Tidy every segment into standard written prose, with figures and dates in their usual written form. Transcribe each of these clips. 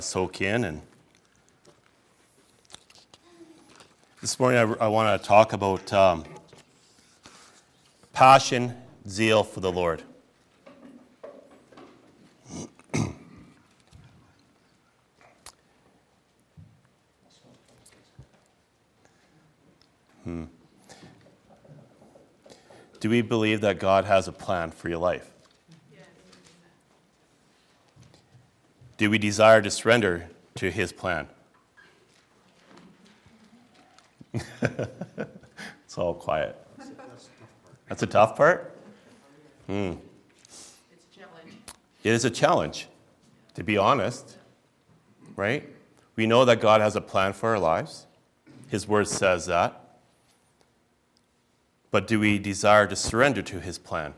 Soak in. And this morning I want to talk about passion, zeal for the Lord. Do we believe that God has a plan for your life? Yes. Do we desire to surrender to His plan? It's all quiet. That's a tough part? It's a challenge. It is a challenge, to be honest, right? We know that God has a plan for our lives. His word says that. But do we desire to surrender to His plan?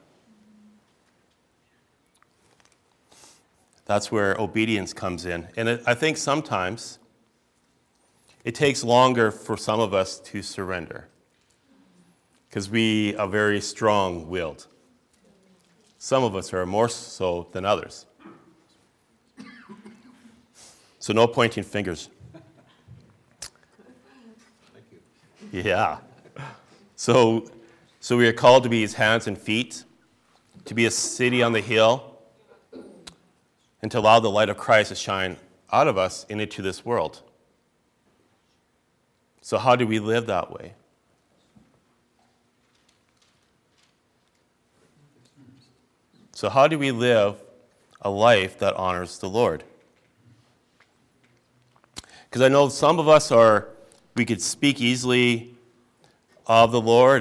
That's where obedience comes in. And I think sometimes it takes longer for some of us to surrender because we are very strong-willed. Some of us are more so than others. So no pointing fingers. Thank you. Yeah. So we are called to be His hands and feet, to be a city on the hill, and to allow the light of Christ to shine out of us and into this world. So how do we live that way? So how do we live a life that honors the Lord? Because I know some of us we could speak easily of the Lord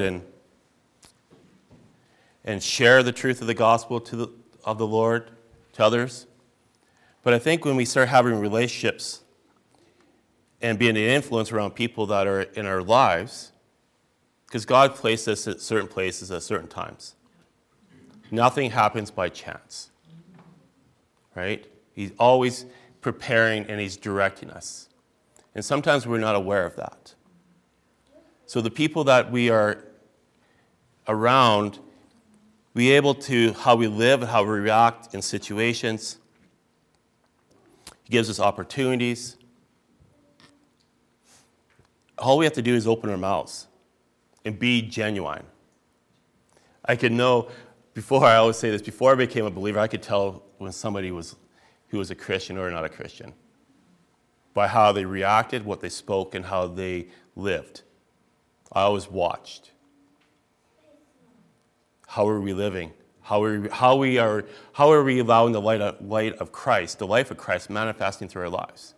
and share the truth of the gospel of the Lord to others. But I think when we start having relationships and being an influence around people that are in our lives, because God placed us at certain places at certain times. Nothing happens by chance, right? He's always preparing and He's directing us. And sometimes we're not aware of that. So the people that we are around, be able to, how we live and how we react in situations. He gives us opportunities. All we have to do is open our mouths and be genuine. I could know, I always say this, before I became a believer, I could tell when somebody who was a Christian or not a Christian by how they reacted, what they spoke, and how they lived. I always watched. How are we living? How are we allowing the light of Christ, the life of Christ, manifesting through our lives?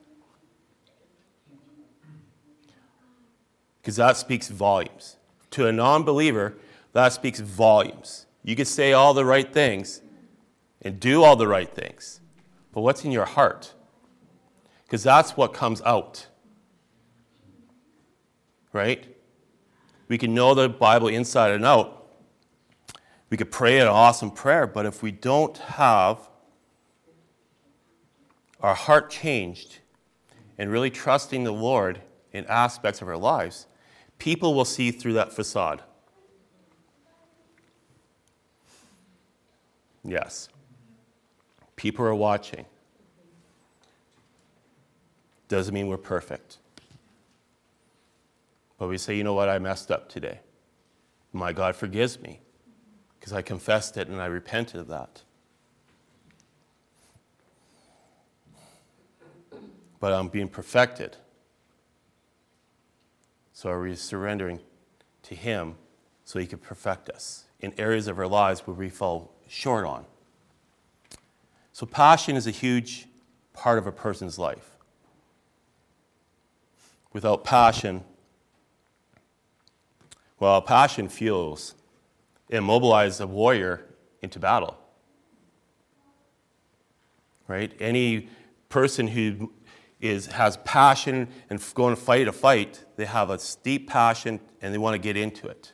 Because that speaks volumes. To a non-believer, that speaks volumes. You can say all the right things and do all the right things, but what's in your heart? Because that's what comes out. Right? We can know the Bible inside and out. We could pray an awesome prayer, but if we don't have our heart changed and really trusting the Lord in aspects of our lives, people will see through that facade. Yes. People are watching. Doesn't mean we're perfect. But we say, you know what, I messed up today. My God forgives me because I confessed it and I repented of that. But I'm being perfected. So are we surrendering to Him so He can perfect us in areas of our lives where we fall short on? So passion is a huge part of a person's life. Without passion, passion fuels and mobilizes a warrior into battle. Right? Any person who has passion and going to fight a fight, they have a deep passion and they want to get into it.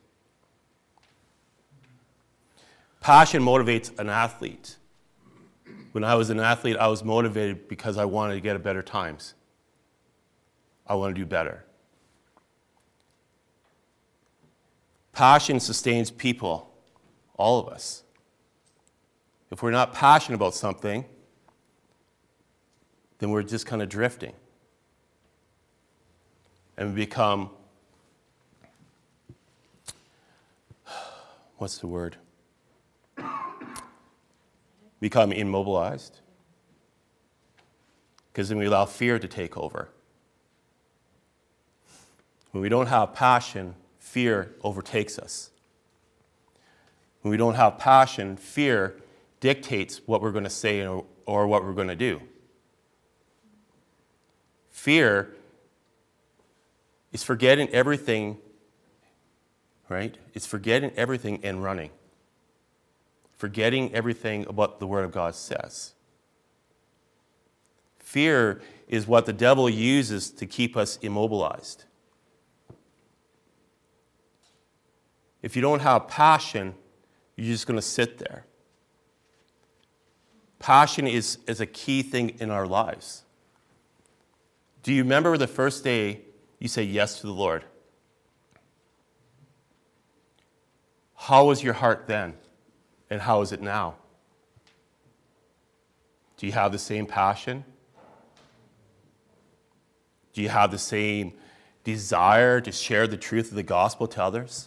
Passion motivates an athlete. When I was an athlete, I was motivated because I wanted to get a better times. I want to do better. Passion sustains people, all of us. If we're not passionate about something, then we're just kind of drifting. And we become, what's the word? Become immobilized. Because then we allow fear to take over. When we don't have passion, fear overtakes us. When we don't have passion, fear dictates what we're going to say or what we're going to do. Fear is forgetting everything, right? It's forgetting everything and running. Forgetting everything about the Word of God says. Fear is what the devil uses to keep us immobilized. If you don't have passion, you're just going to sit there. Passion is a key thing in our lives. Do you remember the first day you said yes to the Lord? How was your heart then? And how is it now? Do you have the same passion? Do you have the same desire to share the truth of the gospel to others?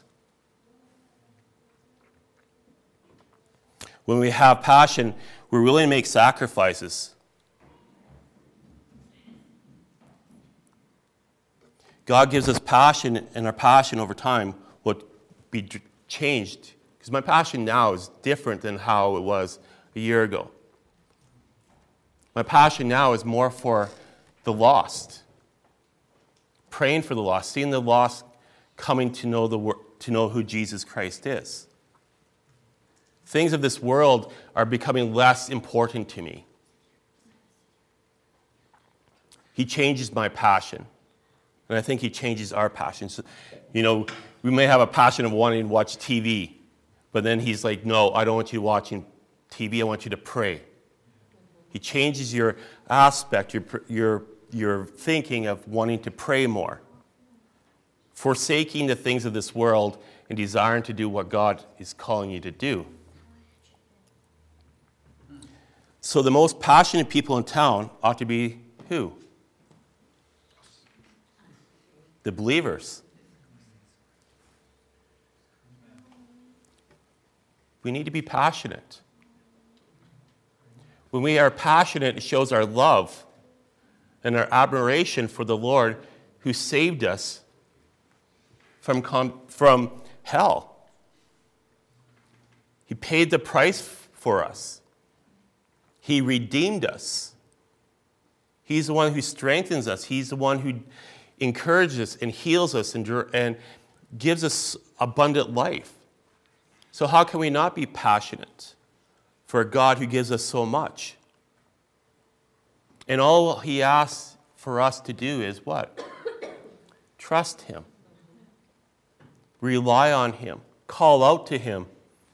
When we have passion, we're willing to make sacrifices. God gives us passion, and our passion over time will be changed. Because my passion now is different than how it was a year ago. My passion now is more for the lost. Praying for the lost, seeing the lost coming to know who Jesus Christ is. Things of this world are becoming less important to me. He changes my passion. And I think he changes our passion. So, we may have a passion of wanting to watch TV, but then he's like, no, I don't want you watching TV, I want you to pray. He changes your aspect, your thinking of wanting to pray more. Forsaking the things of this world and desiring to do what God is calling you to do. So the most passionate people in town ought to be who? The believers. We need to be passionate. When we are passionate, it shows our love and our admiration for the Lord who saved us from hell. He paid the price for us. He redeemed us. He's the one who strengthens us. He's the one who encourages us and heals us and gives us abundant life. So how can we not be passionate for a God who gives us so much? And all he asks for us to do is what? Trust him. Rely on him. Call out to him.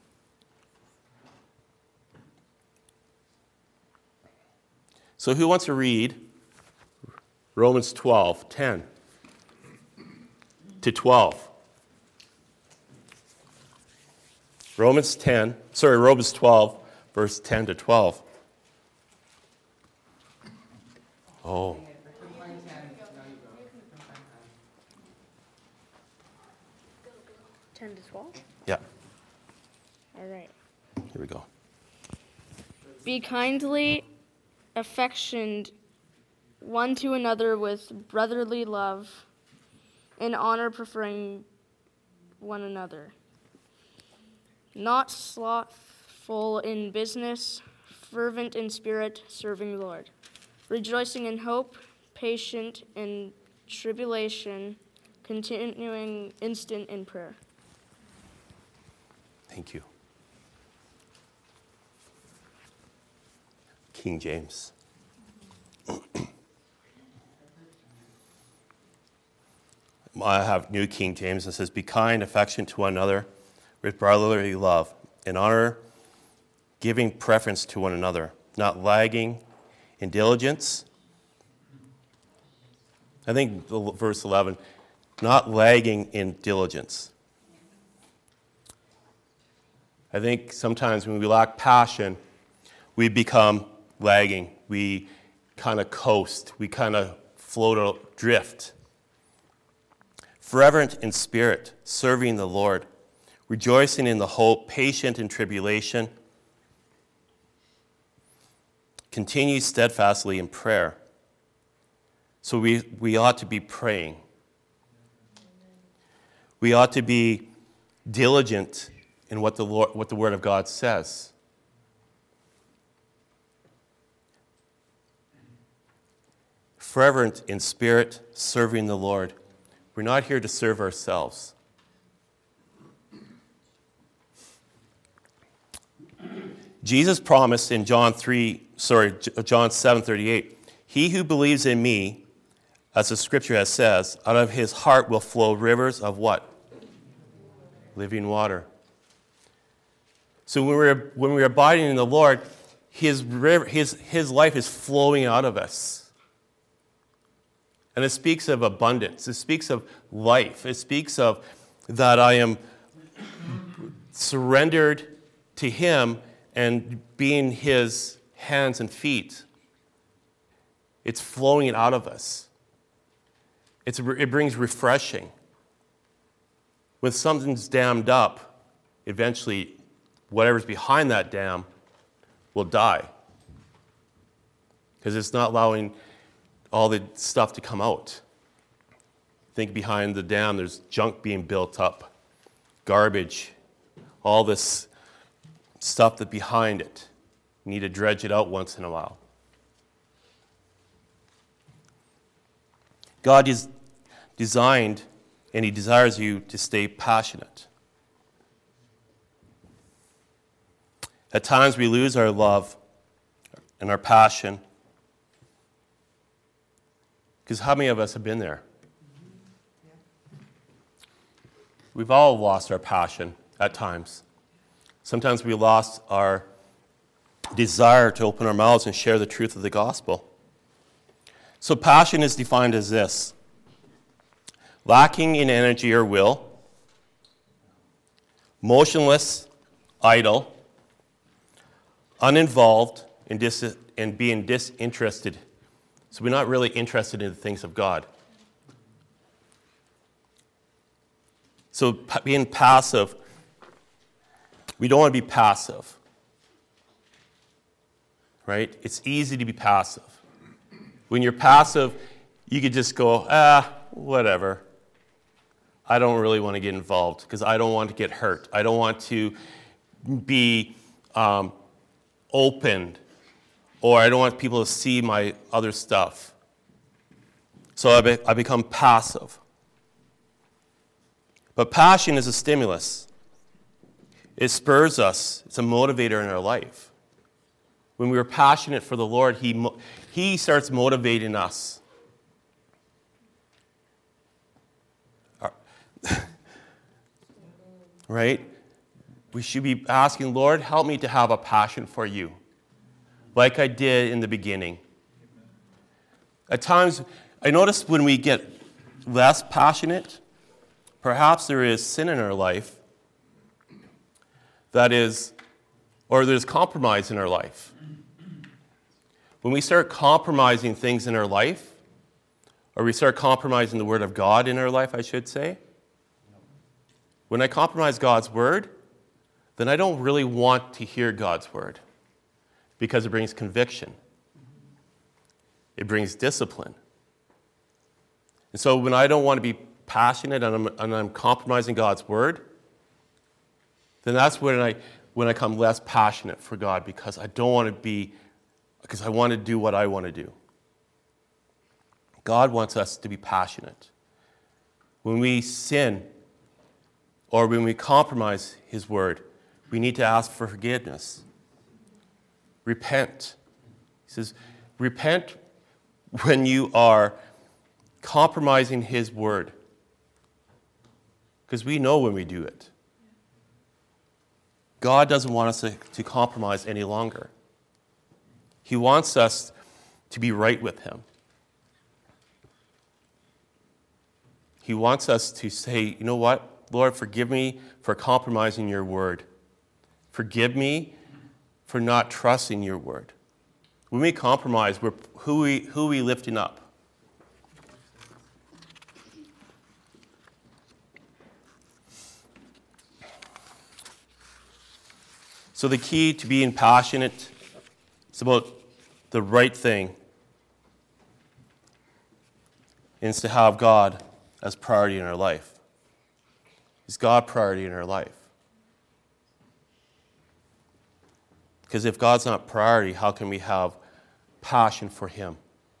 So who wants to read Romans 12, 10 to 12? Romans 12, verse 10 to 12. Oh. 10 to 12? Yeah, All right. here we go. Be kindly affectioned one to another with brotherly love, in honor preferring one another. Not slothful in business, fervent in spirit, serving the Lord. Rejoicing in hope, patient in tribulation, continuing instant in prayer. Thank you. King James. I have New King James. It says, be kind, affectionate to one another with brotherly love, in honor, giving preference to one another, not lagging in diligence. I think verse 11, not lagging in diligence. I think sometimes when we lack passion, we become lagging. We kind of coast. We kind of float or drift. Fervent in spirit, serving the Lord, rejoicing in the hope, patient in tribulation, continue steadfastly in prayer. So we ought to be praying. We ought to be diligent in what the Word of God says. Fervent in spirit, serving the Lord. We're not here to serve ourselves. Jesus promised in John 7:38, "He who believes in me, as the scripture has says, out of his heart will flow rivers of" what? Living water. So when we're abiding in the Lord, his life is flowing out of us. And it speaks of abundance. It speaks of life. It speaks of that I am surrendered to him and being his hands and feet. It's flowing out of us. It brings refreshing. When something's dammed up, eventually whatever's behind that dam will die. Because it's not allowing all the stuff to come out. Think behind the dam, there's junk being built up, garbage, all this stuff that's behind it. You need to dredge it out once in a while. God is designed and he desires you to stay passionate. At times we lose our love and our passion. Because how many of us have been there? We've all lost our passion at times. Sometimes we lost our desire to open our mouths and share the truth of the gospel. So passion is defined as this: lacking in energy or will, motionless, idle, uninvolved, and being disinterested. So we're not really interested in the things of God. So being passive, we don't want to be passive, right? It's easy to be passive. When you're passive, you could just go, whatever. I don't really want to get involved because I don't want to get hurt. I don't want to be opened, or I don't want people to see my other stuff. So I become passive. But passion is a stimulus. It spurs us. It's a motivator in our life. When we are passionate for the Lord, He starts motivating us. Right? We should be asking, Lord, help me to have a passion for you, like I did in the beginning. At times, I notice when we get less passionate, perhaps there is sin in our life that is, or there's compromise in our life. When we start compromising things in our life, or we start compromising the Word of God in our life, I should say, when I compromise God's Word, then I don't really want to hear God's Word because it brings conviction. It brings discipline. And so when I don't want to be passionate and I'm compromising God's Word, then that's when I become less passionate for God because I want to do what I want to do. God wants us to be passionate. When we sin or when we compromise His Word, we need to ask for forgiveness. Repent. He says, repent when you are compromising His Word. Because we know when we do it. God doesn't want us to compromise any longer. He wants us to be right with Him. He wants us to say, you know what, Lord, forgive me for compromising your Word. Forgive me for not trusting your Word. When we compromise, we're who we lifting up? So the key to being passionate is about the right thing, and it's to have God as priority in our life. Is God priority in our life? Because if God's not priority, how can we have passion for Him?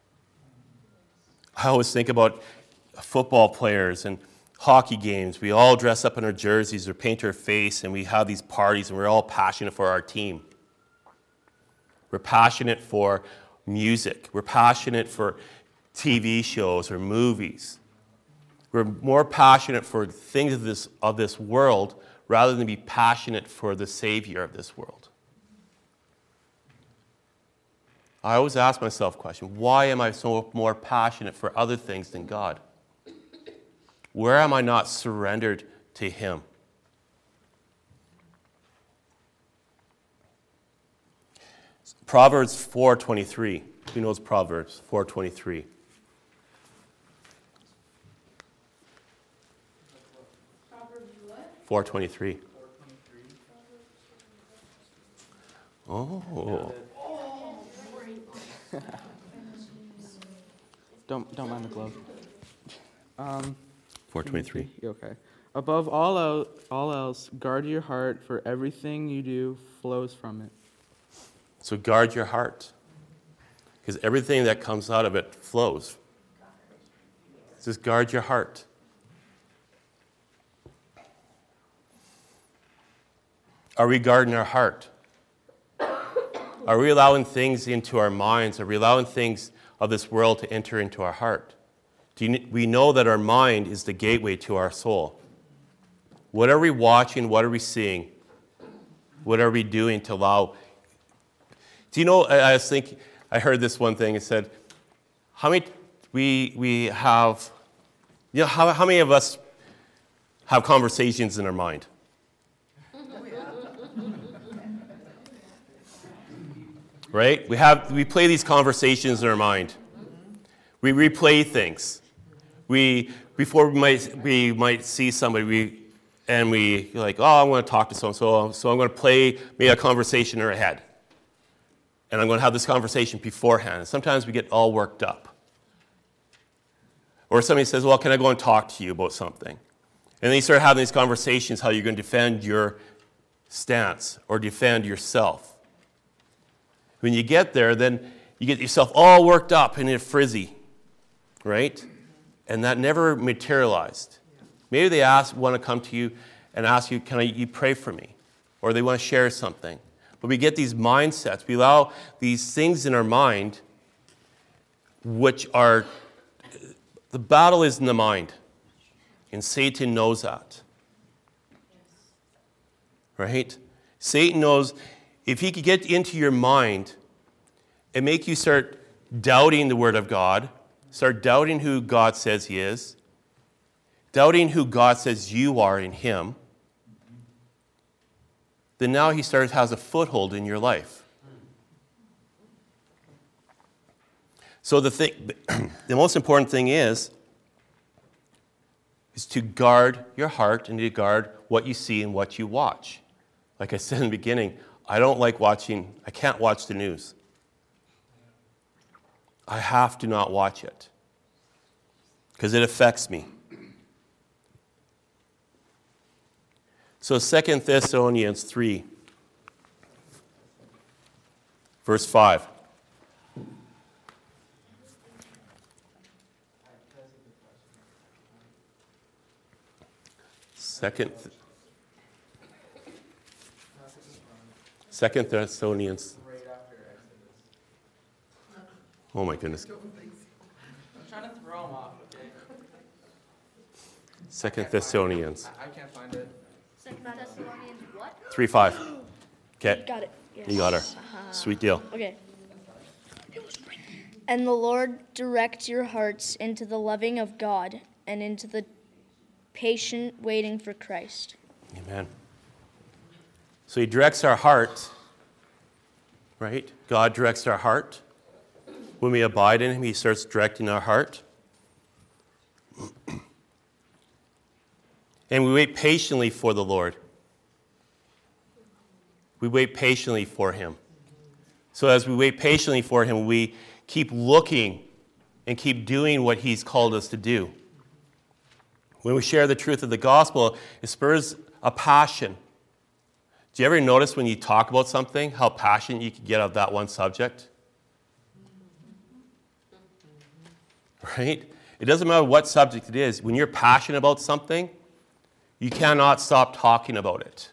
I always think about football players and hockey games. We all dress up in our jerseys or paint our face, and we have these parties, and we're all passionate for our team. We're passionate for music. We're passionate for TV shows or movies. We're more passionate for things of this world rather than be passionate for the Savior of this world. I always ask myself the question, why am I so more passionate for other things than God? Where am I not surrendered to Him? Proverbs 4:23. Who knows Proverbs 4:23? Proverbs what? 4:23. Oh. Don't mind the glove. 4:23. You okay? Above all else, guard your heart, for everything you do flows from it. So guard your heart, because everything that comes out of it flows. Just guard your heart. Are we guarding our heart? Are we allowing things into our minds? Are we allowing things of this world to enter into our heart? We know that our mind is the gateway to our soul. What are we watching? What are we seeing? What are we doing to allow? Do you know, I was thinking, I heard this one thing. It said, how many we have, you know, how many of us have conversations in our mind? Right? We play these conversations in our mind. We replay things. Before we might see somebody, we're like, oh, I want to talk to so-and-so, so I'm going to play maybe a conversation in our head. And I'm going to have this conversation beforehand. And sometimes we get all worked up. Or somebody says, well, can I go and talk to you about something? And then you start having these conversations, how you're going to defend your stance or defend yourself. When you get there, then you get yourself all worked up and frizzy, right? And that never materialized. Maybe they want to come to you and ask you, can you pray for me? Or they want to share something. But we get these mindsets. We allow these things in our mind, which are, the battle is in the mind. And Satan knows that. Right? Satan knows if he could get into your mind and make you start doubting the Word of God, start doubting who God says He is, doubting who God says you are in Him, then now he has a foothold in your life. So the most important thing is to guard your heart and to guard what you see and what you watch. Like I said in the beginning, I can't watch the news. I have to not watch it because it affects me. So 2 Thessalonians 3, verse 5. Second Thessalonians. Oh my goodness. I'm trying to throw them off, okay? 2 Thessalonians I can't find it. 2 Thessalonians what? 3:5. Okay, Got it. Yes. you got her. Sweet deal. Okay. And the Lord direct your hearts into the loving of God and into the patient waiting for Christ. Amen. So he directs our heart right? God directs our heart. When we abide in him, he starts directing our heart. And we wait patiently for the Lord. We wait patiently for him. So as we wait patiently for him, we keep looking and keep doing what he's called us to do. When we share the truth of the gospel, it spurs a passion. Do you ever notice when you talk about something, how passionate you can get of that one subject? Right? It doesn't matter what subject it is. When you're passionate about something, you cannot stop talking about it.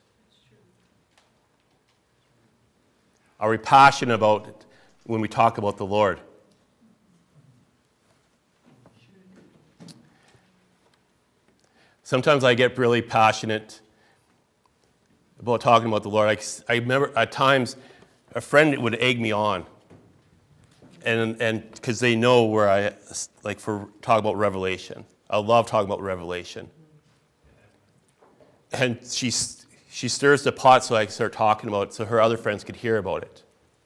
Are we passionate about it when we talk about the Lord? Sometimes I get really passionate about talking about the Lord. I remember at times a friend would egg me on, and because they know where I like for talk about Revelation. I love talking about Revelation, and she stirs the pot so I can start talking about it, so her other friends could hear about it.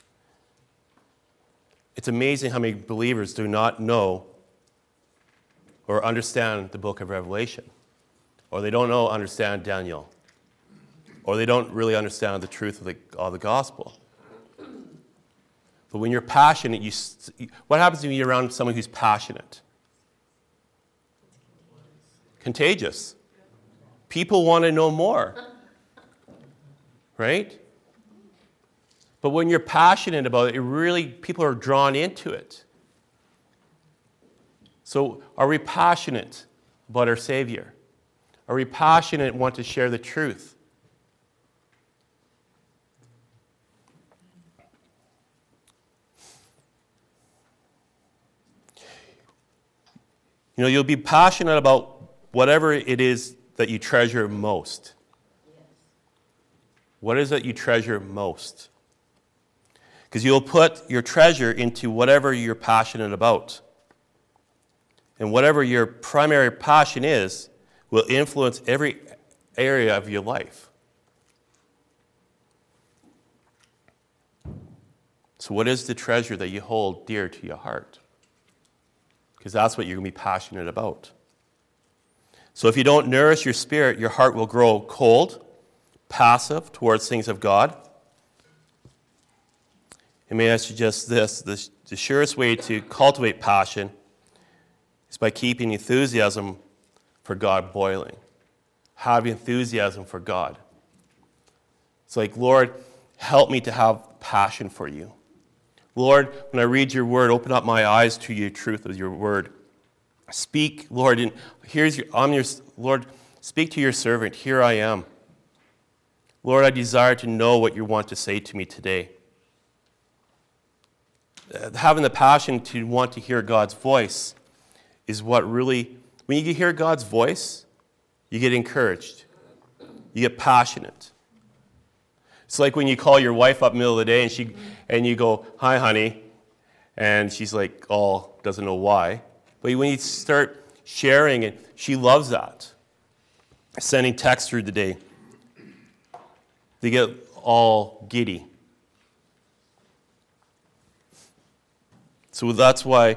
It's amazing how many believers do not know or understand the book of Revelation, or they don't understand Daniel, or they don't really understand the truth of the gospel. But when you're passionate, what happens when you're around someone who's passionate? Contagious. People want to know more, right? But when you're passionate about it, people are drawn into it. So are we passionate about our Savior? Are we passionate and want to share the truth? You know, you'll be passionate about whatever it is that you treasure most. What is it you treasure most? Because you'll put your treasure into whatever you're passionate about. And whatever your primary passion is will influence every area of your life. So what is the treasure that you hold dear to your heart? Because that's what you're going to be passionate about. So if you don't nourish your spirit, your heart will grow cold, passive towards things of God. And may I suggest this, the surest way to cultivate passion is by keeping enthusiasm for God boiling. Having enthusiasm for God. It's like, Lord, help me to have passion for you. Lord, when I read your word, open up my eyes to your truth of your word. Speak, Lord, and Lord, speak to your servant. Here I am. Lord, I desire to know what you want to say to me today. Having the passion to want to hear God's voice is what really, when you hear God's voice, you get encouraged. You get passionate. It's like when you call your wife up in the middle of the day and you go, "Hi, honey," and she's like, doesn't know why. But when you start sharing it, she loves that. Sending texts through the day, they get all giddy. So that's why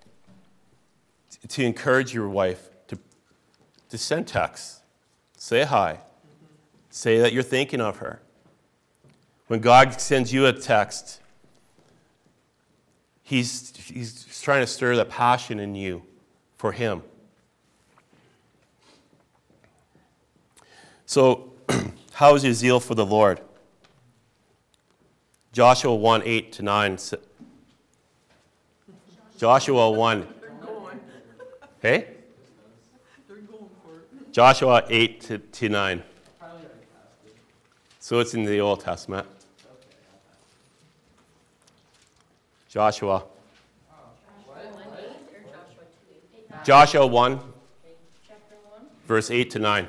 to encourage your wife to send texts, say hi, say that you're thinking of her. When God sends you a text, He's trying to stir the passion in you for Him. So, how is your zeal for the Lord? Joshua 1, 8-9. Joshua 1. Hey? Joshua 8-9. So it's in the Old Testament. Joshua 1, verse 8-9.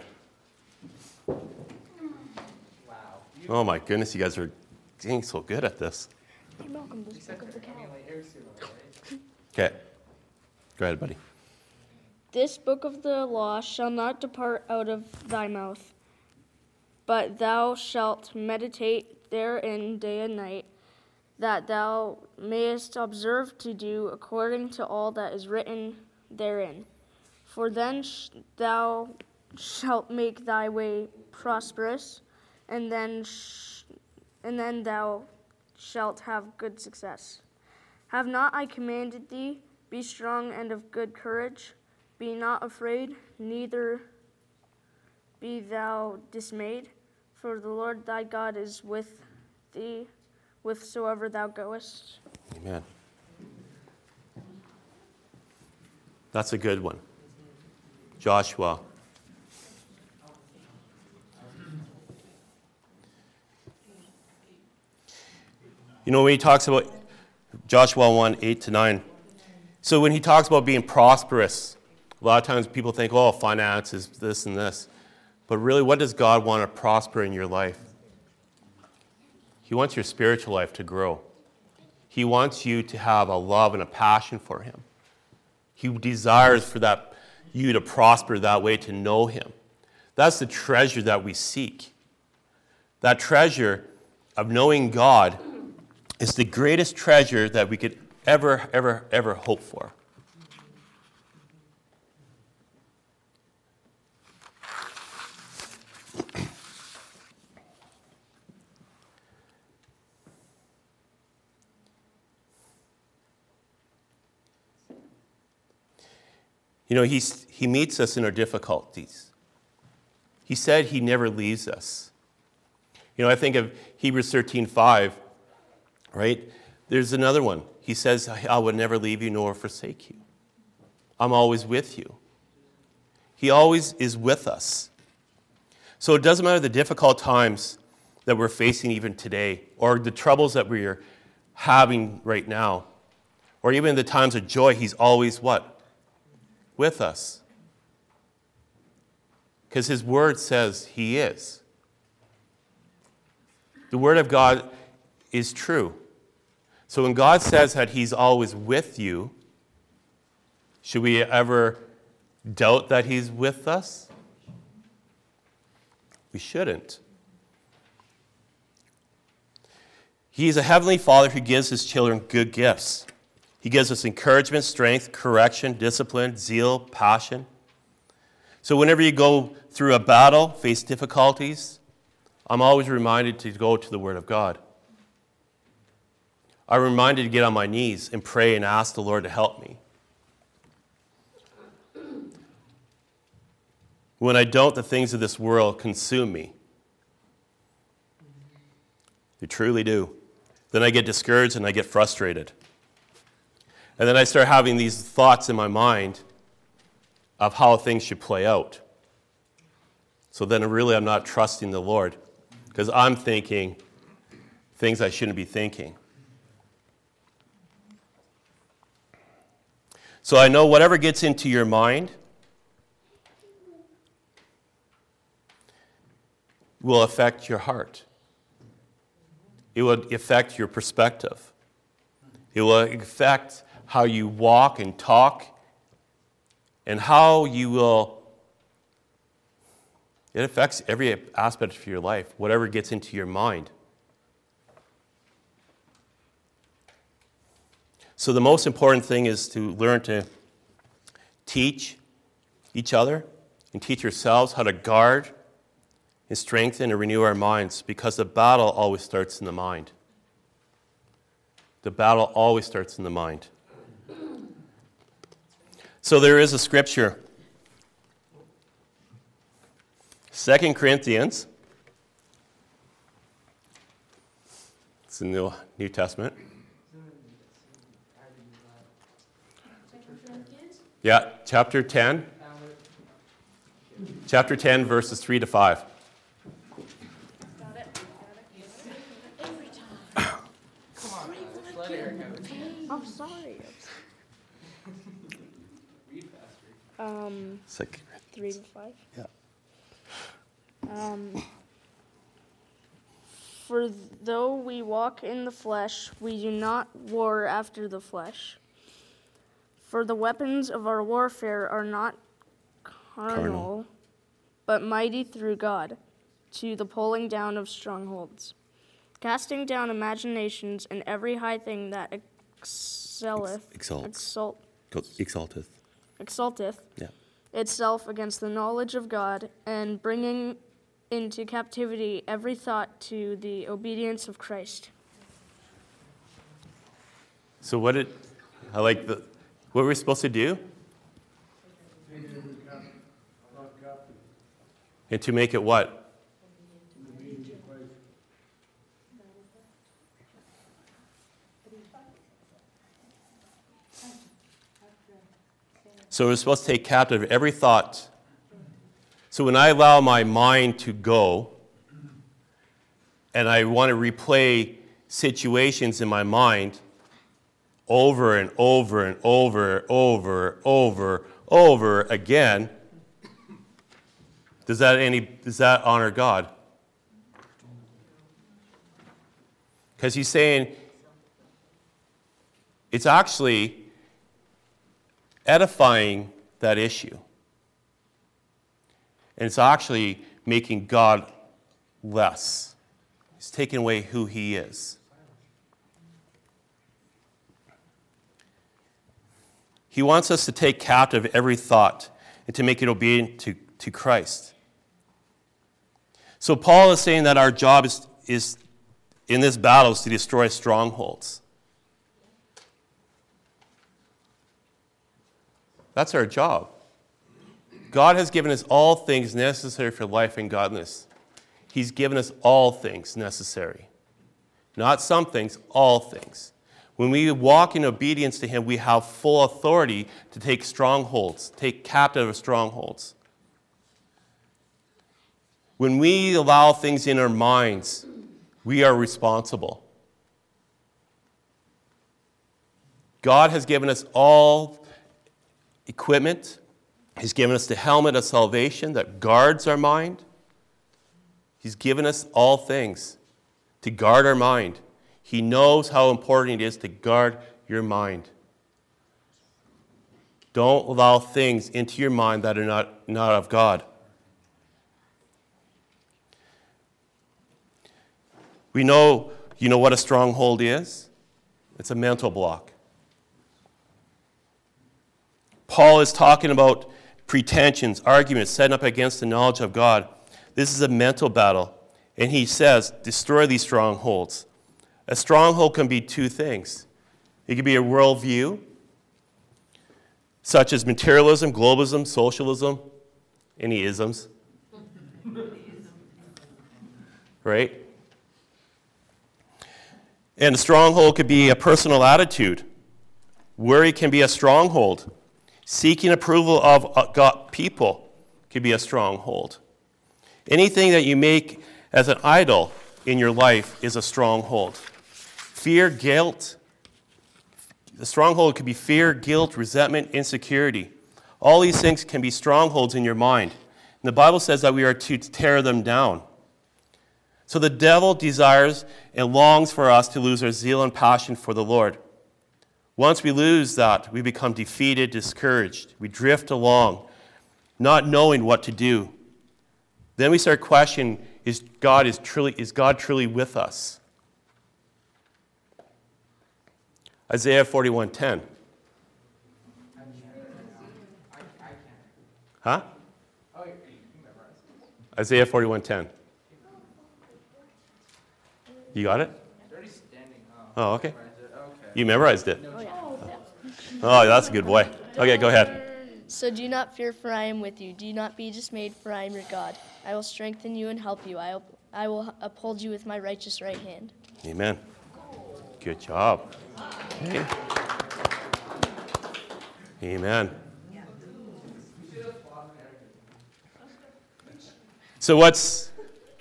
Oh my goodness, you guys are getting so good at this. Hey, Malcolm, this book of the cow. Okay. Go ahead, buddy. This book of the law shall not depart out of thy mouth, but thou shalt meditate therein day and night, that thou mayest observe to do according to all that is written therein. For then thou shalt make thy way prosperous, and then thou shalt have good success. Have not I commanded thee? Be strong and of good courage. Be not afraid, neither be thou dismayed, for the Lord thy God is with thee whithersoever thou goest. Amen. That's a good one. Joshua. You know, when he talks about Joshua 1, 8-9, so when he talks about being prosperous, a lot of times people think, oh, finance is this and this. But really, what does God want to prosper in your life? He wants your spiritual life to grow. He wants you to have a love and a passion for him. He desires for that you to prosper that way, to know him. That's the treasure that we seek. That treasure of knowing God is the greatest treasure that we could ever hope for. You know, he meets us in our difficulties. He said he never leaves us. You know, I think of Hebrews 13:5, right? There's another one. He says, I will never leave you nor forsake you. I'm always with you. He always is with us. So it doesn't matter the difficult times that we're facing even today, or the troubles that we're having right now, or even the times of joy, he's always what? With us. Because his word says he is. The word of God is true. So when God says that he's always with you, should we ever doubt that he's with us? We shouldn't. He is a heavenly Father who gives his children good gifts. He gives us encouragement, strength, correction, discipline, zeal, passion. So whenever you go through a battle, face difficulties, I'm always reminded to go to the Word of God. I'm reminded to get on my knees and pray and ask the Lord to help me. When I don't, the things of this world consume me. They truly do. Then I get discouraged and I get frustrated. And then I start having these thoughts in my mind of how things should play out. So then really I'm not trusting the Lord because I'm thinking things I shouldn't be thinking. So I know whatever gets into your mind will affect your heart. It will affect your perspective. It will affect how you walk and talk, and how you will, it affects every aspect of your life, whatever gets into your mind. So the most important thing is to learn to teach each other and teach yourselves how to guard and strengthen and renew our minds, because the battle always starts in the mind. The battle always starts in the mind. So there is a scripture, 2 Corinthians. It's in the New Testament. Yeah, chapter 10. Chapter 10, verses 3 to 5. I'm sorry. 3 to 5. Yeah. For though we walk in the flesh, we do not war after the flesh. For the weapons of our warfare are not carnal, but mighty through God, to the pulling down of strongholds, casting down imaginations and every high thing that exalteth Yeah. itself against the knowledge of God, and bringing into captivity every thought to the obedience of Christ. So what were we supposed to do? And to make it what? So we're supposed to take captive every thought. So when I allow my mind to go, and I want to replay situations in my mind over and over and over again, does that honor God? Because he's saying it's actually edifying that issue. And it's actually making God less. He's taking away who he is. He wants us to take captive every thought and to make it obedient to Christ. So Paul is saying that our job is in this battle is to destroy strongholds. That's our job. God has given us all things necessary for life and godliness. He's given us all things necessary. Not some things, all things. When we walk in obedience to him, we have full authority to take strongholds, take captive of strongholds. When we allow things in our minds, we are responsible. God has given us all equipment. He's given us the helmet of salvation that guards our mind. He's given us all things to guard our mind. He knows how important it is to guard your mind. Don't allow things into your mind that are not of God. You know what a stronghold is? It's a mental block. Paul is talking about pretensions, arguments set up against the knowledge of God. This is a mental battle. And he says, destroy these strongholds. A stronghold can be two things. It can be a worldview, such as materialism, globalism, socialism, any isms. Right? And a stronghold could be a personal attitude. Worry can be a stronghold. Seeking approval of God, people could be a stronghold. Anything that you make as an idol in your life is a stronghold. Fear, guilt. The stronghold could be fear, guilt, resentment, insecurity. All these things can be strongholds in your mind. And the Bible says that we are to tear them down. So the devil desires and longs for us to lose our zeal and passion for the Lord. Once we lose that, we become defeated, discouraged. We drift along, not knowing what to do. Then we start questioning, is God truly with us? Isaiah 41:10. Huh? Isaiah 41:10. You got it? Oh, okay. You memorized it. Oh, that's a good boy. Okay, go ahead. So do not fear, for I am with you. Do not be dismayed, for I am your God. I will strengthen you and help you. I will uphold you with my righteous right hand. Amen. Good job. Okay. Amen. So what's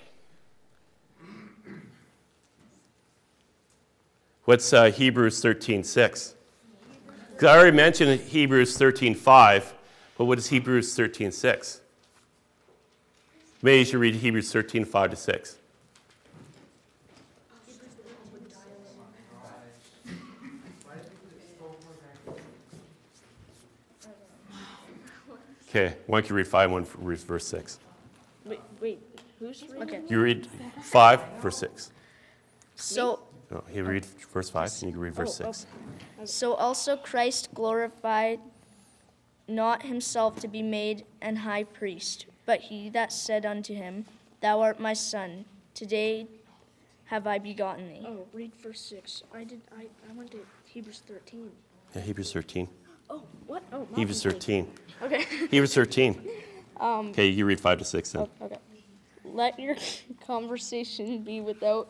Hebrews 13:6? Because I already mentioned Hebrews 13:5, but what is Hebrews 13:6? Maybe you should read Hebrews 13:5-6. Okay, one can read 5, one reads verse 6. Wait, who's reading? Okay. You read 5, verse 6. So, No, you read verse 5, and you can read verse 6. so also Christ glorified not himself to be made an high priest, but he that said unto him, Thou art my son, today have I begotten thee. Oh, read verse 6. I went to Hebrews 13. Yeah, Hebrews 13. Oh, what? Oh, not Hebrews 13. Okay. Hebrews 13. Okay, you read 5 to 6 then. Okay. Let your conversation be without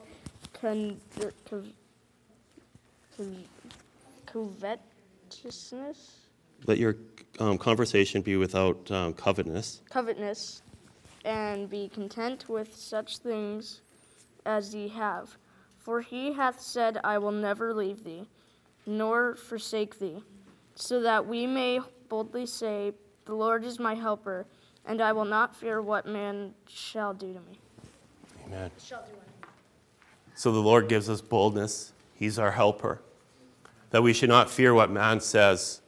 covetousness, Let your conversation be without covetousness, and be content with such things as ye have. For he hath said, I will never leave thee, nor forsake thee, so that we may boldly say, The Lord is my helper, and I will not fear what man shall do to me. Amen. So the Lord gives us boldness. He's our helper. That we should not fear what man says.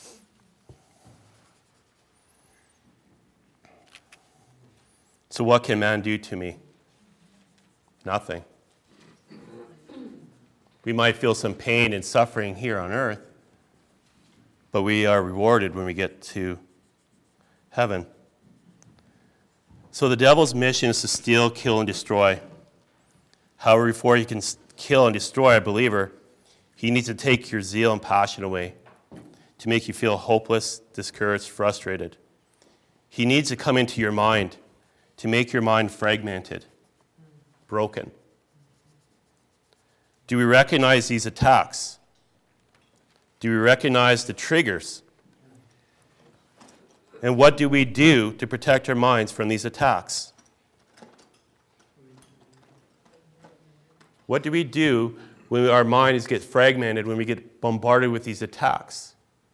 So what can man do to me? Nothing. We might feel some pain and suffering here on earth, but we are rewarded when we get to heaven. So the devil's mission is to steal, kill, and destroy. However, before he can kill and destroy a believer, he needs to take your zeal and passion away, to make you feel hopeless, discouraged, frustrated. He needs to come into your mind, to make your mind fragmented, broken. Do we recognize these attacks? Do we recognize the triggers? And what do we do to protect our minds from these attacks? What do we do when our minds get fragmented, when we get bombarded with these attacks?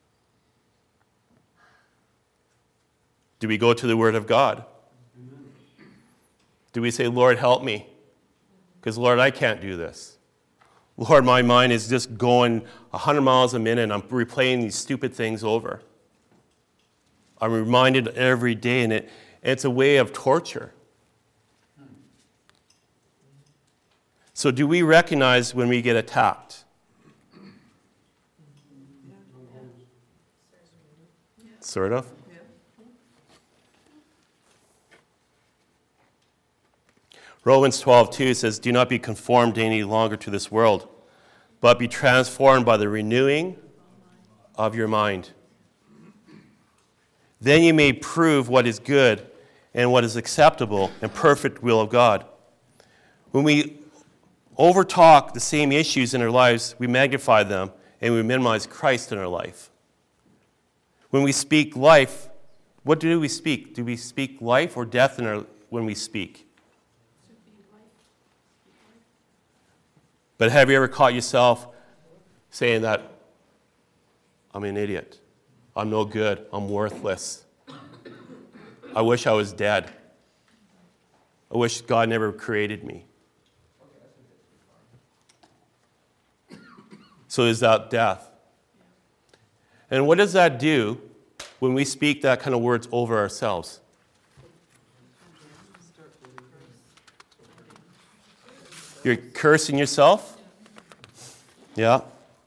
Do we go to the Word of God? Do we say, Lord, help me? Because, Lord, I can't do this. Lord, my mind is just going 100 miles a minute, and I'm replaying these stupid things over. I'm reminded every day, and it's a way of torture. So do we recognize when we get attacked? Sort of. Romans 12:2 says, Do not be conformed any longer to this world, but be transformed by the renewing of your mind. Then you may prove what is good and what is acceptable and perfect will of God. When we overtalk the same issues in our lives, we magnify them and we minimize Christ in our life. When we speak life, what do we speak? Do we speak life or death when we speak? But have you ever caught yourself saying that, I'm an idiot, I'm no good, I'm worthless, I wish I was dead, I wish God never created me? So is that death? And what does that do when we speak that kind of words over ourselves? You're cursing yourself? Yeah.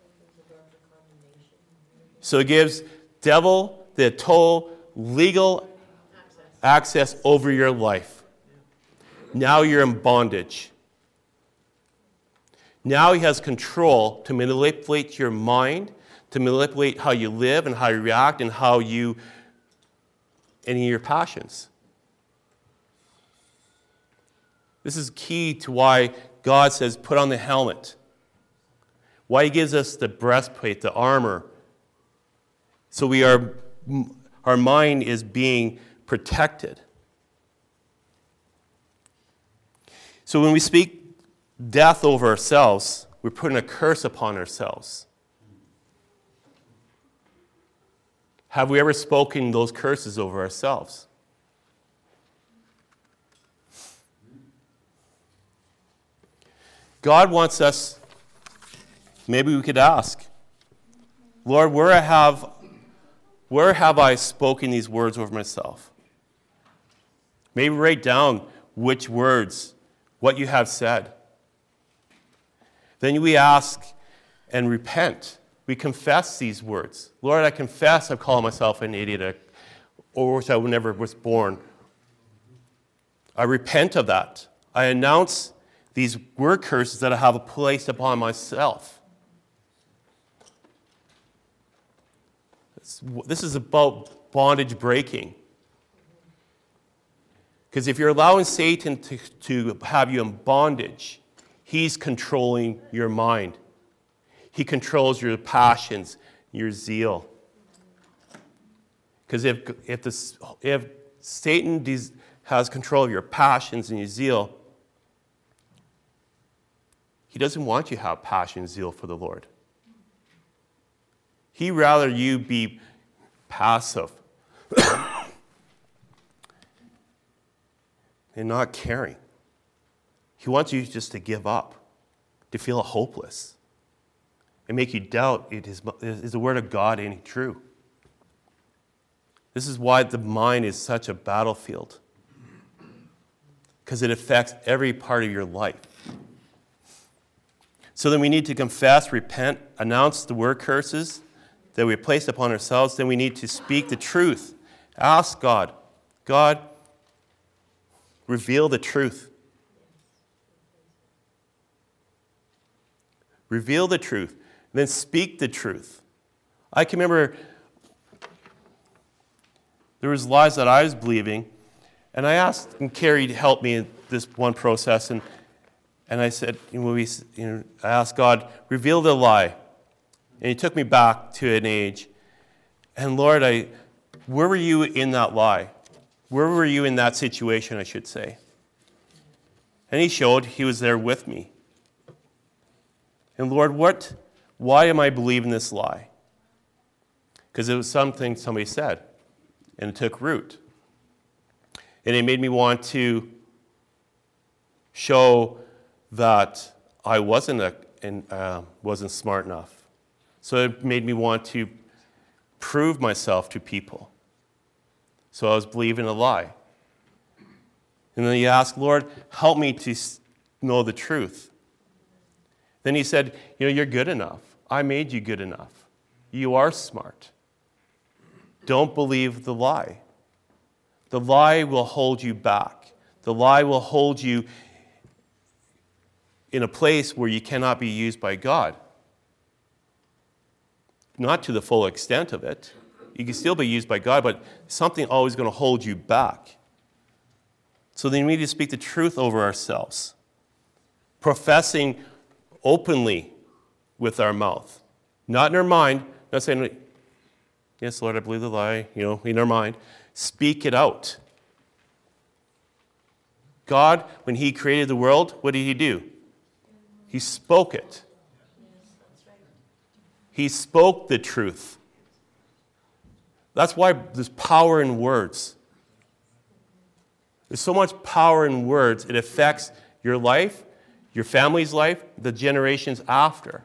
So it gives devil the total legal access over your life. Now you're in bondage. Now he has control to manipulate your mind, to manipulate how you live and how you react and any of your passions. This is key to why God says, put on the helmet. Why he gives us the breastplate, the armor. So our mind is being protected. So when we speak death over ourselves, we're putting a curse upon ourselves. Have we ever spoken those curses over ourselves? God wants us, maybe we could ask, Lord, where have I spoken these words over myself? Maybe write down which words, what you have said. Then we ask and repent. We confess these words. Lord, I confess I've called myself an idiot, or which I never was born. I repent of that. I announce these word curses that I have placed upon myself. This is about bondage breaking. Because if you're allowing Satan to have you in bondage, he's controlling your mind. He controls your passions, your zeal. Because if Satan has control of your passions and your zeal, he doesn't want you to have passion and zeal for the Lord. He'd rather you be passive and not caring. He wants you just to give up, to feel hopeless, and make you doubt is the word of God any true. This is why the mind is such a battlefield, because it affects every part of your life. So then we need to confess, repent, announce the word curses that we placed upon ourselves. Then we need to speak the truth. Ask God, God, reveal the truth. Reveal the truth. And then speak the truth. I can remember there was lies that I was believing, and I asked Carrie to help me in this one process, and I said, I asked God, reveal the lie. And he took me back to an age. And Lord, where were you in that lie? Where were you in that situation, I should say? And he showed he was there with me. And Lord, why am I believing this lie? Because it was something somebody said, and it took root. And it made me want to show that I wasn't smart enough. So it made me want to prove myself to people. So I was believing a lie. And then you ask, Lord, help me to know the truth. Then he said, you're good enough. I made you good enough. You are smart. Don't believe the lie. The lie will hold you back. The lie will hold you in a place where you cannot be used by God. Not to the full extent of it. You can still be used by God, but something always going to hold you back. So then we need to speak the truth over ourselves, professing openly with our mouth, not in our mind, not saying, yes, Lord, I believe the lie, in our mind. Speak it out. God, when he created the world, what did he do? He spoke it. He spoke the truth. That's why there's power in words. There's so much power in words, it affects your life, your family's life, the generations after.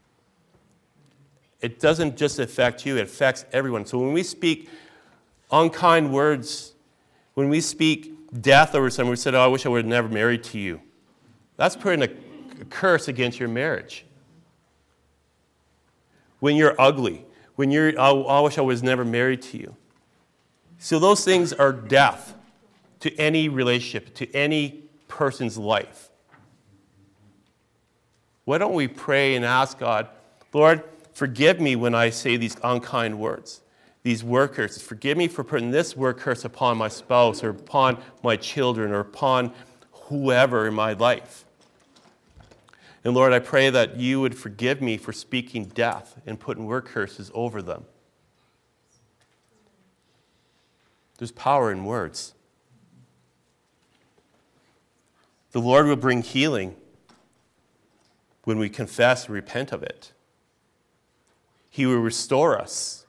It doesn't just affect you, it affects everyone. So when we speak unkind words, when we speak death over someone, we said, I wish I would have never married to you. That's putting a curse against your marriage. When you're ugly, when I wish I was never married to you. So those things are death to any relationship, to any person's life. Why don't we pray and ask God, Lord, forgive me when I say these unkind words, these word curses. Forgive me for putting this word curse upon my spouse or upon my children or upon whoever in my life. And Lord, I pray that you would forgive me for speaking death and putting word curses over them. There's power in words. The Lord will bring healing when we confess and repent of it. He will restore us.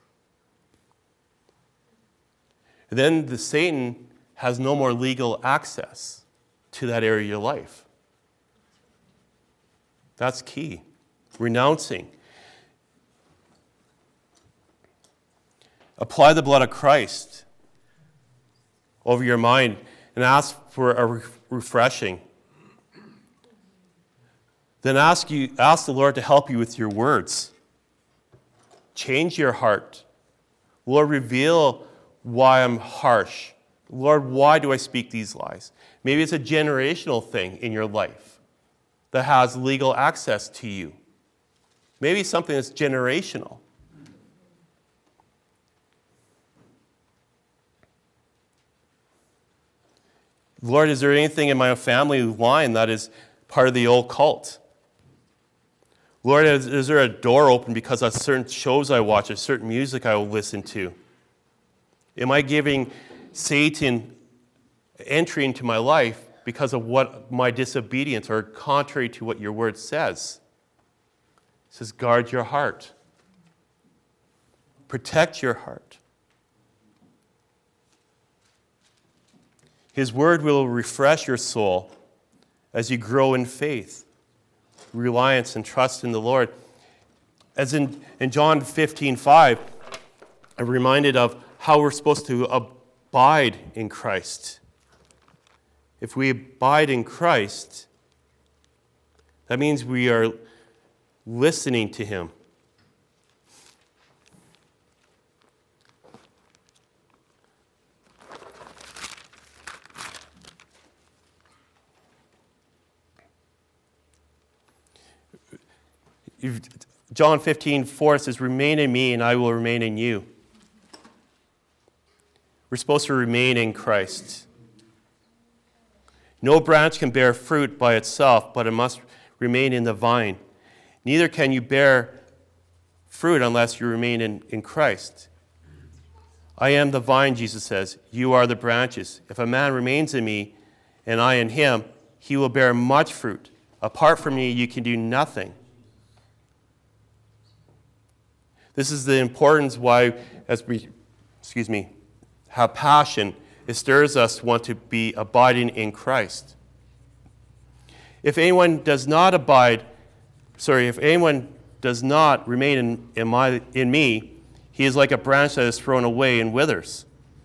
And then Satan has no more legal access to that area of your life. That's key. Renouncing. Apply the blood of Christ over your mind and ask for a refreshing. then ask the Lord to help you with your words. Change your heart. Lord, reveal why I'm harsh. Lord, why do I speak these lies? Maybe it's a generational thing in your life that has legal access to you. Maybe something that's generational. Lord, is there anything in my family line that is part of the old cult? Lord, is there a door open because of certain shows I watch or certain music I will listen to? Am I giving Satan entry into my life because of what my disobedience or contrary to what your word says? It says, guard your heart. Protect your heart. His word will refresh your soul as you grow in faith, reliance, and trust in the Lord. As in John 15:5, I'm reminded of how we're supposed to abide in Christ. If we abide in Christ, that means we are listening to him. John 15:4 says, remain in me and I will remain in you. We're supposed to remain in Christ. No branch can bear fruit by itself, but it must remain in the vine. Neither can you bear fruit unless you remain in Christ. I am the vine, Jesus says. You are the branches. If a man remains in me and I in him, he will bear much fruit. Apart from me, you can do nothing. This is the importance why, as we, have passion, it stirs us to want to be abiding in Christ. If anyone does not remain in me, he is like a branch that is thrown away and withers.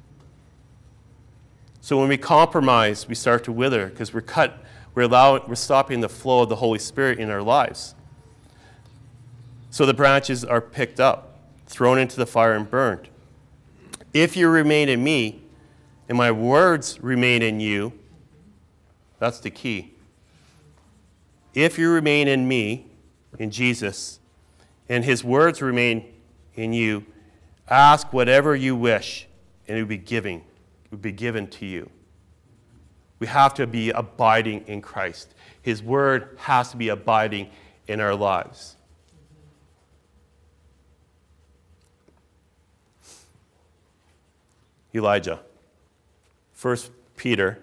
So when we compromise, we start to wither because we're stopping the flow of the Holy Spirit in our lives. So the branches are picked up, thrown into the fire and burned. If you remain in me, and my words remain in you, that's the key. If you remain in me, in Jesus, and his words remain in you, ask whatever you wish, and it will be given to you. We have to be abiding in Christ. His word has to be abiding in our lives. Elijah. 2 Peter.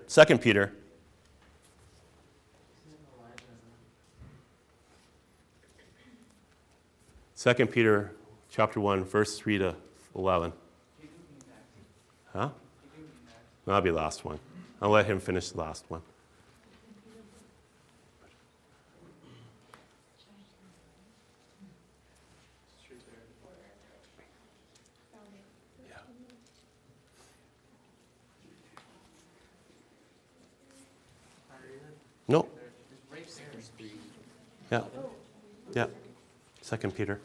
Second Peter chapter 1, verse 3 to 11. Huh? That'll be the last one. I'll let him finish the last one. No. Yeah. Yeah. 2 Peter.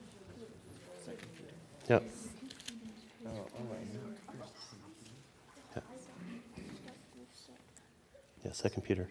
Yeah. Yeah, 2 Peter.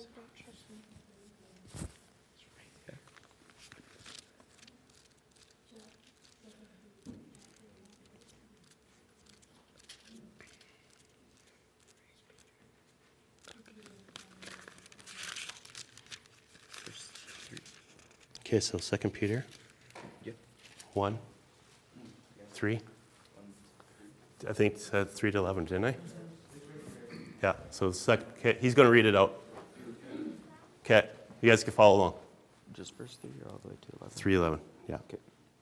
Okay, so 2 Peter 1, 3. I think it said 3 to 11, didn't I? Yeah, so okay, he's going to read it out. Okay, you guys can follow along. Just verse 3 or all the way to 11? 3:11, yeah. Okay.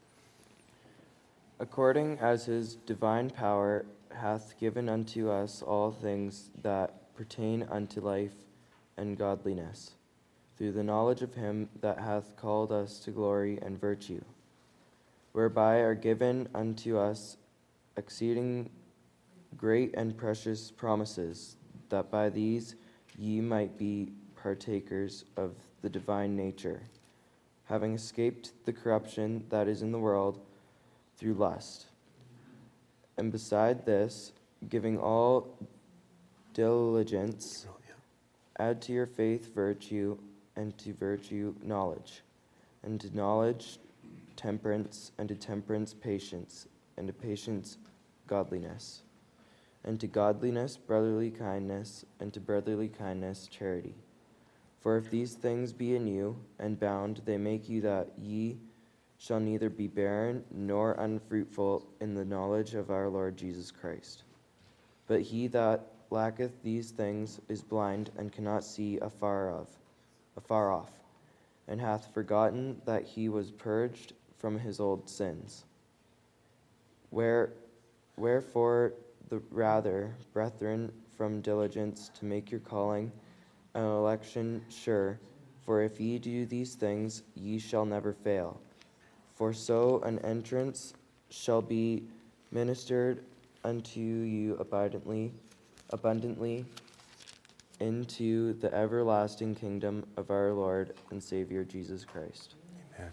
According as his divine power hath given unto us all things that pertain unto life and godliness, through the knowledge of him that hath called us to glory and virtue, whereby are given unto us exceeding great and precious promises, that by these ye might be partakers of the divine nature, having escaped the corruption that is in the world through lust. And beside this, giving all diligence, add to your faith virtue, and to virtue knowledge, and to knowledge temperance, and to temperance patience, and to patience godliness, and to godliness brotherly kindness, and to brotherly kindness charity. For if these things be in you, and bound, they make you that ye shall neither be barren nor unfruitful in the knowledge of our Lord Jesus Christ. But he that lacketh these things is blind, and cannot see afar off, and hath forgotten that he was purged from his old sins. Wherefore the rather, brethren, from diligence to make your calling and election sure, for if ye do these things, ye shall never fail. For so an entrance shall be ministered unto you abundantly into the everlasting kingdom of our Lord and Savior Jesus Christ. Amen.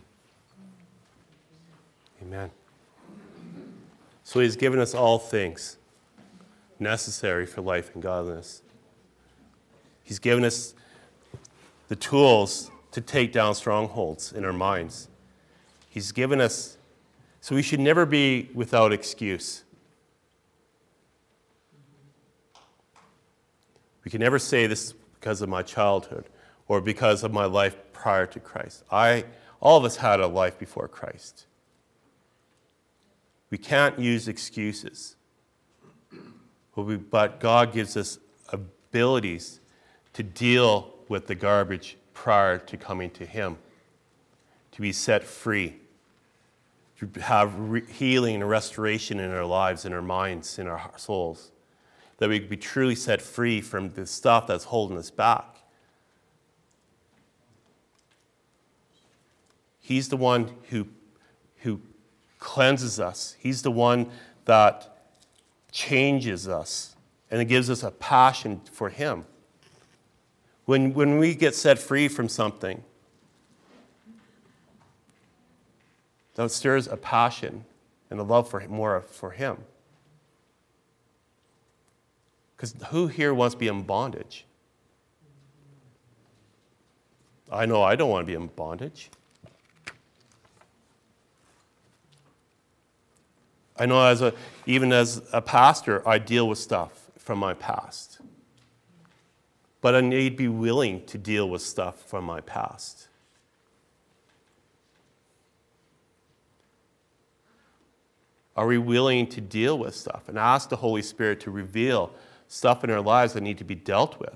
Amen. So he's given us all things necessary for life and godliness. He's given us the tools to take down strongholds in our minds. He's given us, so we should never be without excuse. We can never say this is because of my childhood or because of my life prior to Christ. All of us had a life before Christ. We can't use excuses. But God gives us abilities to deal with the garbage prior to coming to Him, to be set free, to have healing and restoration in our lives, in our minds, in our souls, that we could be truly set free from the stuff that's holding us back. He's the one who cleanses us. He's the one that changes us, and it gives us a passion for Him. When we get set free from something, that stirs a passion and a love for Him, more for Him. Because who here wants to be in bondage? I know I don't want to be in bondage. I know even as a pastor, I deal with stuff from my past. But I need to be willing to deal with stuff from my past. Are we willing to deal with stuff and ask the Holy Spirit to reveal stuff in our lives that need to be dealt with?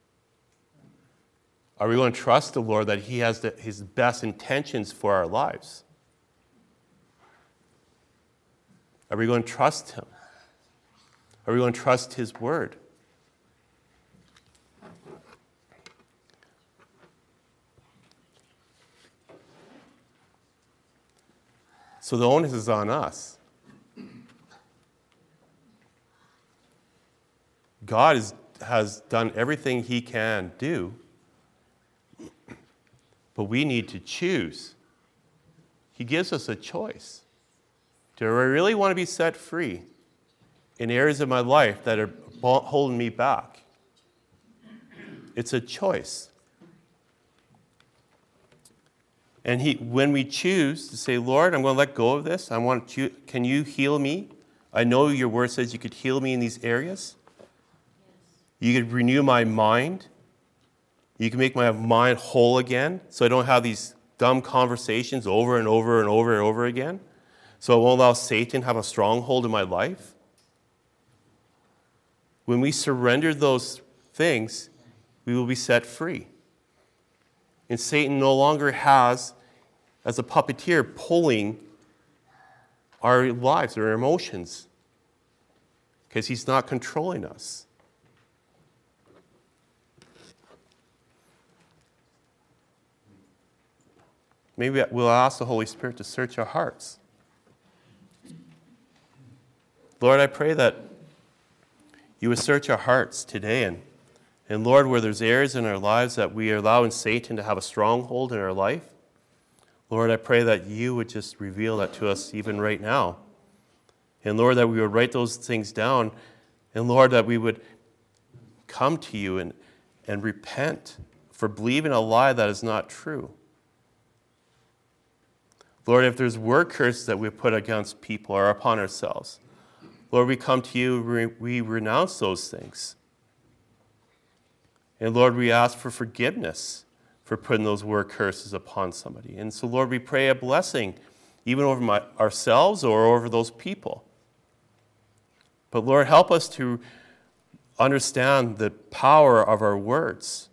Are we going to trust the Lord that He has His best intentions for our lives? Are we going to trust Him? Are we going to trust His word? So the onus is on us. God has done everything He can do, but we need to choose. He gives us a choice. Do I really want to be set free in areas of my life that are holding me back? It's a choice. And when we choose to say, Lord, I'm going to let go of this. Can you heal me? I know your word says you could heal me in these areas. You could renew my mind. You can make my mind whole again so I don't have these dumb conversations over and over and over and over again. So I won't allow Satan to have a stronghold in my life. When we surrender those things, we will be set free. And Satan no longer has, as a puppeteer, pulling our lives, our emotions, because he's not controlling us. Maybe we'll ask the Holy Spirit to search our hearts. Lord, I pray that you would search our hearts today and And Lord, where there's areas in our lives that we are allowing Satan to have a stronghold in our life, Lord, I pray that you would just reveal that to us even right now. And Lord, that we would write those things down. And Lord, that we would come to you and repent for believing a lie that is not true. Lord, if there's word curses that we put against people or upon ourselves, Lord, we come to you, we renounce those things. And Lord, we ask for forgiveness for putting those word curses upon somebody. And so, Lord, we pray a blessing even over ourselves or over those people. But Lord, help us to understand the power of our words.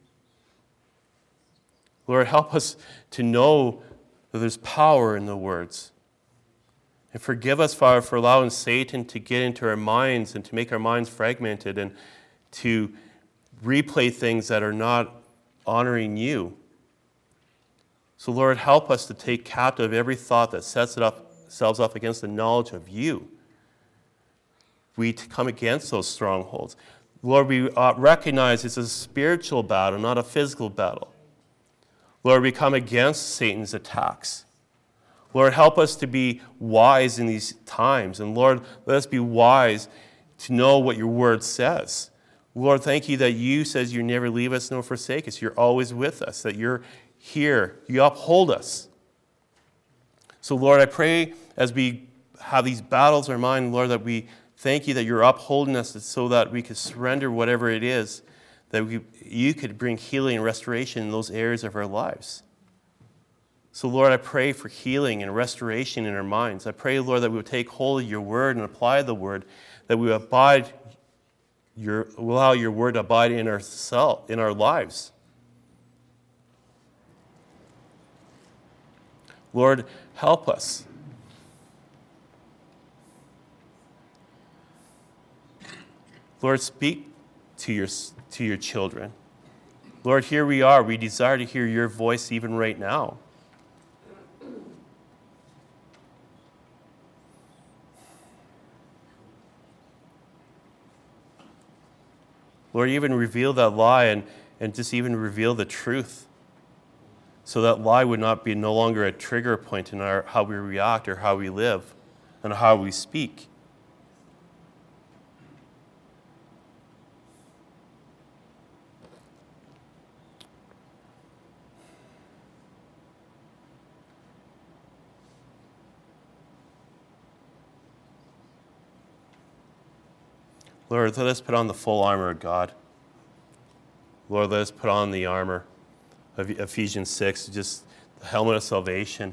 Lord, help us to know that there's power in the words. And forgive us, Father, for allowing Satan to get into our minds and to make our minds fragmented and to replay things that are not honoring you. So, Lord, help us to take captive every thought that sets itself up against the knowledge of you. We come against those strongholds. Lord, we recognize it's a spiritual battle, not a physical battle. Lord, we come against Satan's attacks. Lord, help us to be wise in these times. And Lord, let us be wise to know what your word says. Lord, thank you that you says you never leave us nor forsake us. You're always with us, that you're here. You uphold us. So Lord, I pray as we have these battles in our mind, Lord, that we thank you that you're upholding us so that we could surrender whatever it is, that you could bring healing and restoration in those areas of our lives. So, Lord, I pray for healing and restoration in our minds. I pray, Lord, that we would take hold of your word and apply the word, that we would allow your word to abide in our lives. Lord, help us. Lord, speak to your children. Lord, here we are. We desire to hear your voice even right now. Lord, even reveal that lie and just even reveal the truth, so that lie would not be no longer a trigger point in how we react or how we live and how we speak. Lord, let us put on the full armor of God. Lord, let us put on the armor of Ephesians 6, just the helmet of salvation.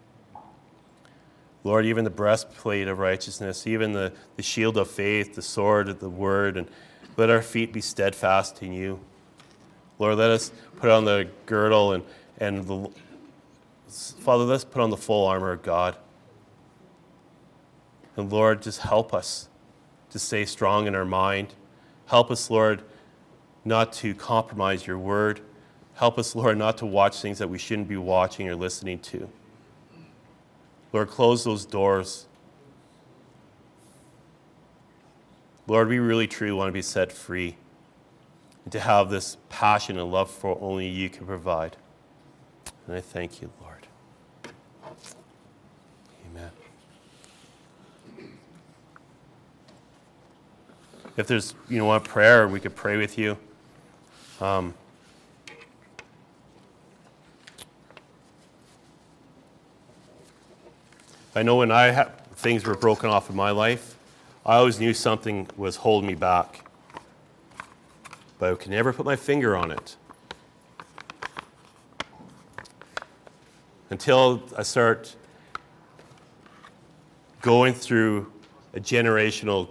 Lord, even the breastplate of righteousness, even the shield of faith, the sword of the word, and let our feet be steadfast in you. Lord, let us put on the girdle Father, let us put on the full armor of God. And Lord, just help us to stay strong in our mind. Help us, Lord, not to compromise your word. Help us, Lord, not to watch things that we shouldn't be watching or listening to. Lord, close those doors. Lord, we really truly want to be set free and to have this passion and love for only you can provide. And I thank you, Lord. Amen. If there's, want prayer, we could pray with you. I know when things were broken off in my life, I always knew something was holding me back, but I could never put my finger on it. Until I start going through a generational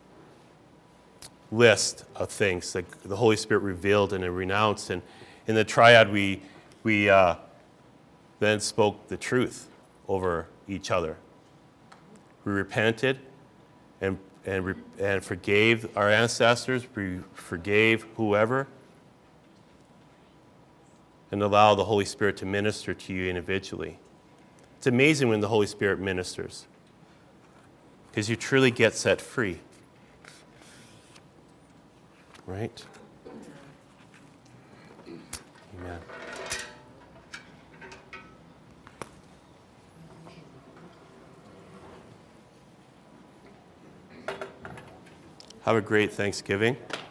list of things that the Holy Spirit revealed and renounced. And in the triad, we then spoke the truth over each other. We repented and forgave our ancestors. We forgave whoever, and allow the Holy Spirit to minister to you individually. It's amazing when the Holy Spirit ministers, because you truly get set free. Right? Amen. Have a great Thanksgiving.